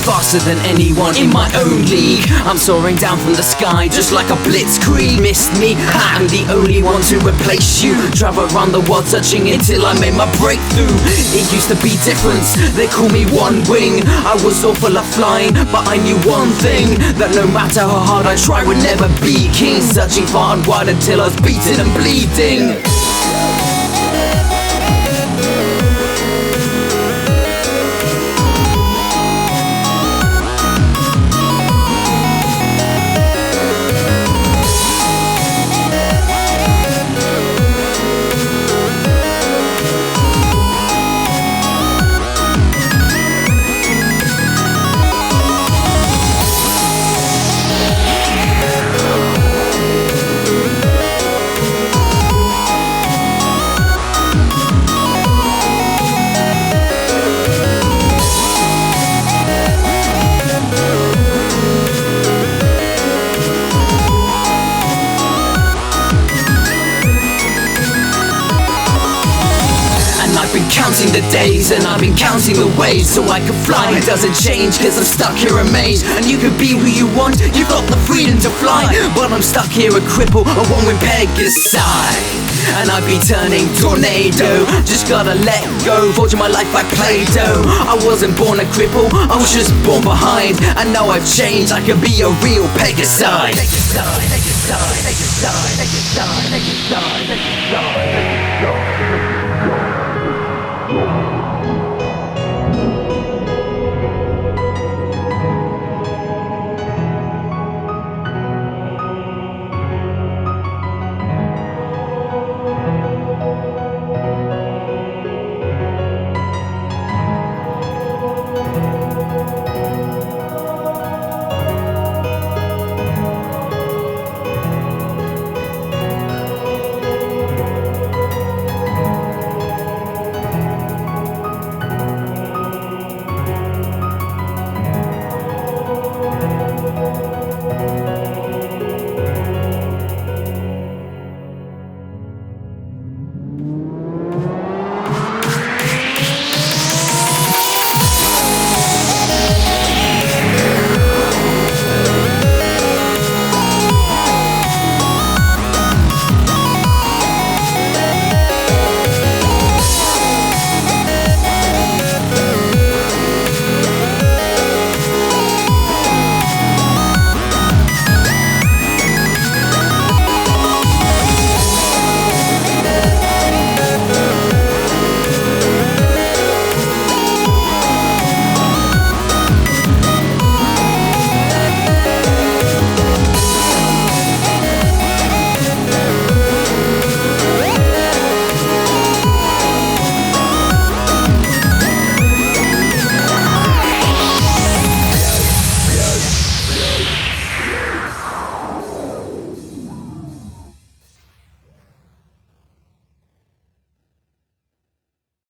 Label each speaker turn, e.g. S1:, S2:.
S1: faster than anyone in my own league. I'm soaring down from the sky just like a blitzkrieg. Missed me? Ha, I'm the only one to replace you. Travel around the world searching until I made my breakthrough. It used to be different, they call me One Wing. I was so full of flying, but I knew one thing, that no matter how hard I try, would never be king. Searching far and wide until I was beaten and bleeding. I've been counting the days and I've been counting the ways so I can fly. It doesn't change cause I'm stuck here amazed. And you can be who you want, you've got the freedom to fly. But I'm stuck here a cripple, a one-winged Pegasi. And I'd be turning tornado, just gotta let go, forging my life like Play-Doh. I wasn't born a cripple, I was just born behind. And now I've changed, I can be a real Pegasi. Pegasi, Pegasi, Pegasi, Pegasi, Pegasi, Pegasi, Pegasi, Pegasi.